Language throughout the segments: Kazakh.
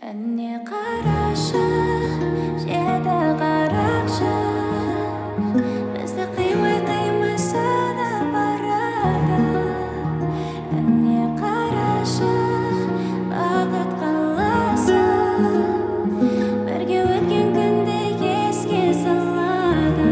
Әне қарашы, жеті қарақшы, бізді қимай сөніп барады. Әне қарашы, бақыт қаласы, бірге өткен күнді еске салады.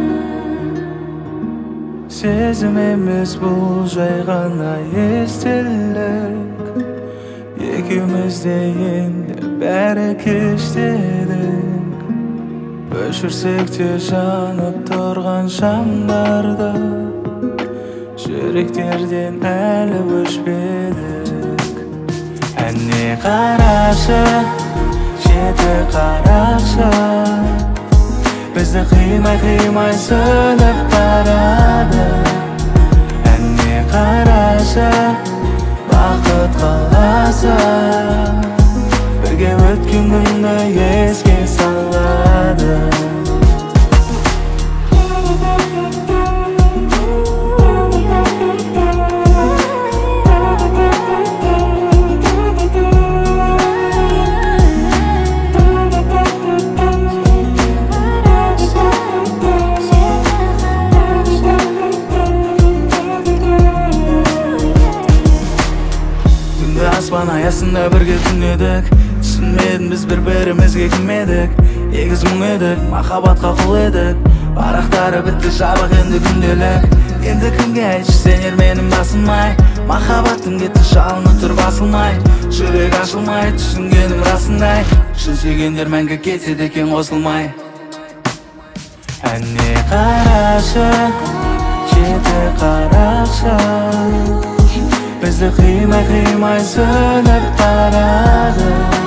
Сезім емес бұл жай ғана естелік, екеумізде енді бәрі кештедік. Өшірсек те жанып тұрған шамдарды, жүректерден әлі өшпедік. Әне қарашы, жеті қарақшы, бізді қимай сөніп барады. Әне қарашы, бақыт қаласы, бірге өткен күнді еске салады. Аспан аясында бірге түнедік, түсінмедім біз бір-бірімізге кім едік. Егіз мұң едік, махаббатқа құл едік, парақтары бітті жабық енді күнделік. Енді кімге айтшы сенер менің басылмай, махаббатым кетті жалыны тұр басылмай. Жүрек ашылмай, түсінгенім расындай, шын сүйгендер мәңгі кетеді екен қосылмай. Әне қарашы, жеті қарақшы, бізді қимай сөніп барады.